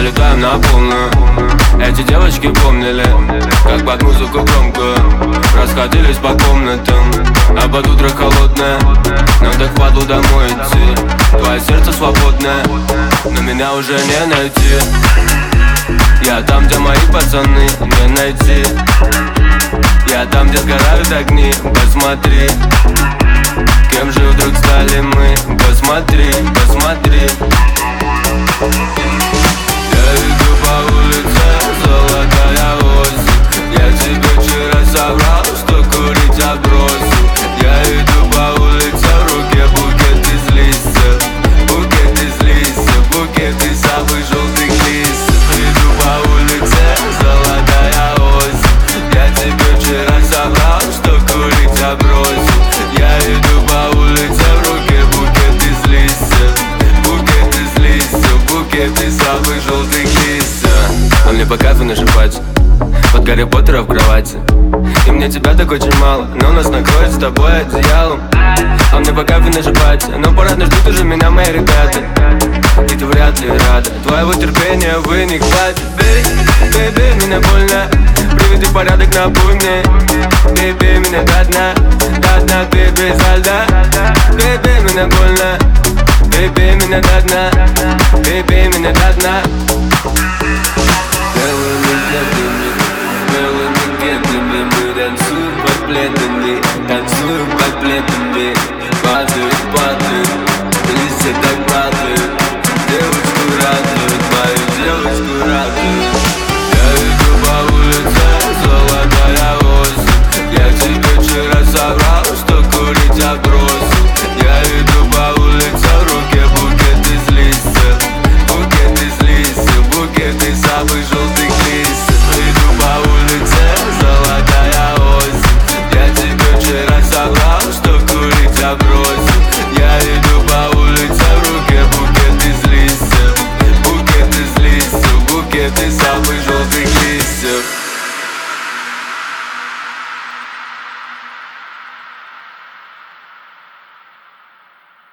залетаем на полную. Эти девочки помнили, как под музыку громко расходились по комнатам, а под утро холодное нам так впадло домой идти. Твое сердце свободное, но меня уже не найти. Я там, где мои пацаны, не найти. Я там, где сгорают огни, посмотри. Кем же вдруг стали мы? Посмотри, посмотри. Я иду по улице, золотая осень. Я тебе вчера соврал, что курить я бросил. Я иду по улице, в руке букет из листьев. Букет из листьев, букет из самых желтых листьев. Иду по улице, золотая осень. Я тебе вчера соврал, что курить я бросил. Я иду по улице, в руке букет из листьев. Букет из листьев, букет из самых желтых листьев. А мне по кайфу наживать под Гарри Поттера в кровати. И мне тебя так очень мало, но нас накроет с тобой одеялом. А мне по кайфу наживать, но парадно ждут уже меня мои ребята. И ты вряд ли рада, твоего терпения вы не хватит. Бей, меня больно, приведи порядок на буйне. Бей, меня до дна, бей, безо льда. Бей, меня больно, бей, меня до дна. Бей,